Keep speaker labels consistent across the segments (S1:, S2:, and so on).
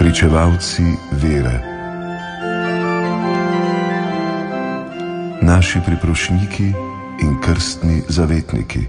S1: Pričevalci vere. Naši priprošniki in krstni zavetniki.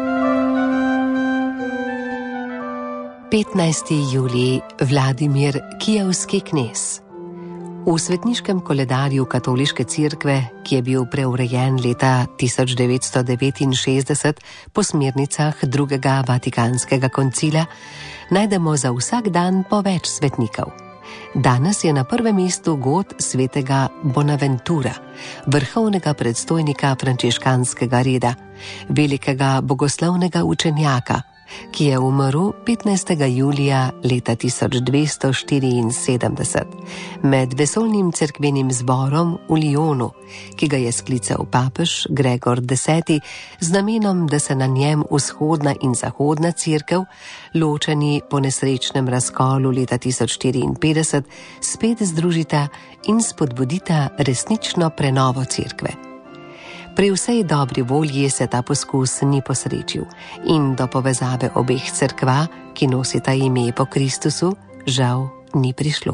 S2: 15. julij, Vladimir, kijevski knez. V svetniškem koledarju katoliške cerkve, ki je bil preurejen leta 1969 po smernicah drugega Vatikanskega koncila, najdemo za vsak dan po več svetnikov. Danes je na prvem mestu god svetega Bonaventura, vrhovnega predstojnika frančiškanskega reda, velikega bogoslovnega učenjaka, ki je umrl 15. julija leta 1274 med vesoljnim cerkvenim zborom v Lyonu, ki ga je sklical papež Gregor X z namenom, da se na njem vzhodna in zahodna cerkev, ločeni po nesrečnem razkolu leta 1054, spet združita in spodbudita resnično prenovo cerkve. Pri vsej dobri volji se ta poskus ni posrečil in do povezave obeh cerkva, ki nosita ime po Kristusu, žal ni prišlo.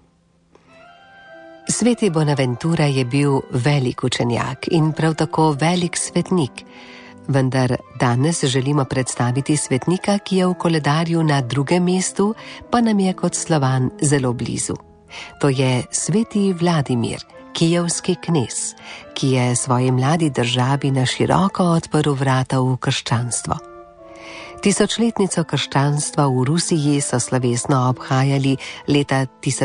S2: Sveti Bonaventura je bil velik učenjak in prav tako velik svetnik, vendar danes želimo predstaviti svetnika, ki je v koledarju na drugem mestu, pa nam je kot Slovan zelo blizu. To je sveti Vladimir, kijevski knez, ki je svoji mladi državi na široko odprl vrata v krščanstvo. Tisočletnico krščanstva v Rusiji so slovesno obhajali leta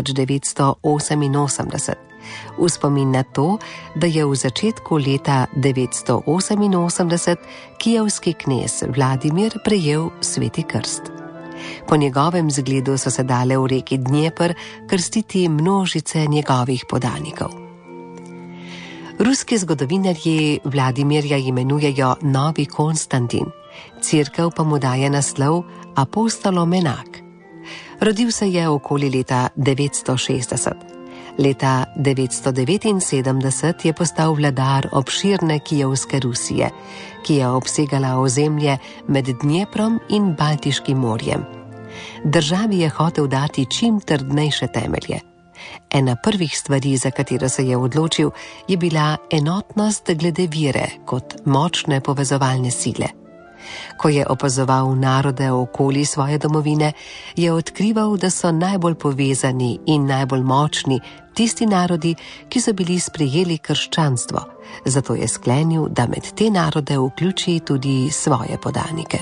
S2: 1988, v spomin na to, da je v začetku leta 988 kijevski knez Vladimir prejel sveti krst. Po njegovem zgledu so se dale v reki Dnjeper krstiti množice njegovih podanikov. Ruski zgodovinarji Vladimirja imenujejo Novi Konstantin, cerkev pa mu daje naslov apostolom enak. Rodil se je okoli leta 960. Leta 979 je postal vladar obširne kijevske Rusije, ki je obsegala ozemlje med Dnjeprom in Baltiškim morjem. Državi je hotel dati čim trdnejše temelje. Ena prvih stvari, za katero se je odločil, je bila enotnost glede vere kot močne povezovalne sile. Ko je opazoval narode okoli svoje domovine, je odkrival, da so najbolj povezani in najbolj močni tisti narodi, ki so bili sprejeli krščanstvo, zato je sklenil, da med te narode vključi tudi svoje podanike.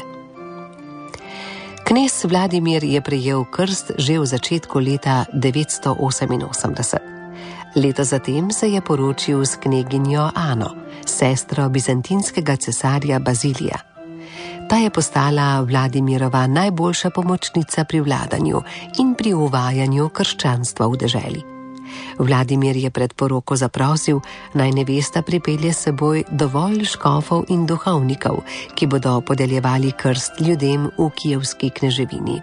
S2: Knez Vladimir je prejel krst že v začetku leta 988. Leto zatem se je poročil s kneginjo Ano, sestro bizantinskega cesarja Bazilija. Ta je postala Vladimirova najboljša pomočnica pri vladanju in pri uvajanju krščanstva v deželi. Vladimir je pred poroko zaprosil, naj nevesta pripelje s seboj dovolj škofov in duhovnikov, ki bodo podeljevali krst ljudem v kijevski kneževini.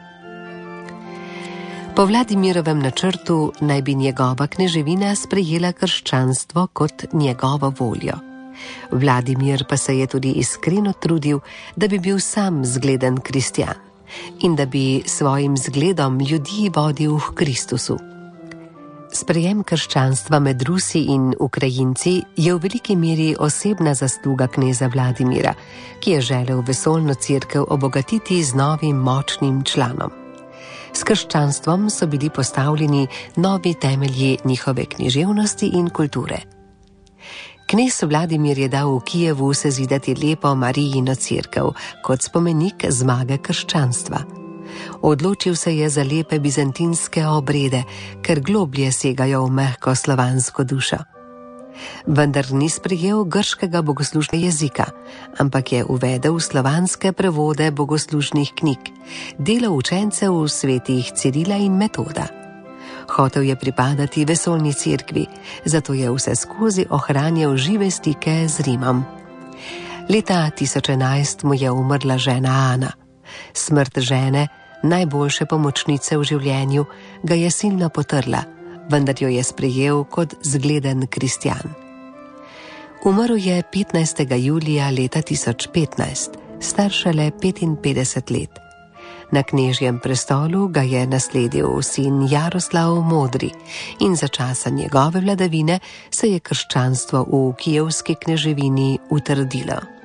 S2: Po Vladimirovem načrtu naj bi njegova kneževina sprejela krščanstvo kot njegovo voljo. Vladimir pa se je tudi iskreno trudil, da bi bil sam zgleden kristjan in da bi svojim zgledom ljudi vodil k Kristusu. Sprejem krščanstva med Rusi in Ukrajinci je v veliki meri osebna zasluga kneza Vladimira, ki je želel vesoljno cerkev obogatiti z novim močnim članom. S krščanstvom so bili postavljeni novi temelji njihove književnosti in kulture. Knez Vladimir je dal v Kijevu sezidati lepo Marijino cerkev kot spomenik zmage krščanstva. Odločil se je za lepe bizantinske obrede, ker globlje segajo v mehko slovansko dušo. Vendar ni sprejel grškega bogoslužnega jezika, ampak je uvedel slovanske prevode bogoslužnih knjig, delo učencev svetih Cirila in Metoda. Hotel je pripadati vesoljni cerkvi, zato je vseskozi ohranjal žive stike z Rimom. Leta 1011 mu je umrla žena Ana. Smrt žene, najboljše pomočnice v življenju, ga je silno potrla, vendar jo je sprejel kot zgleden kristjan. Umrl je 15. julija leta 1015, star šele 55 let. Na knežjem prestolu ga je nasledil sin Jaroslav Modri in za časa njegove vladavine se je krščanstvo v Kijevski kneževini utrdilo.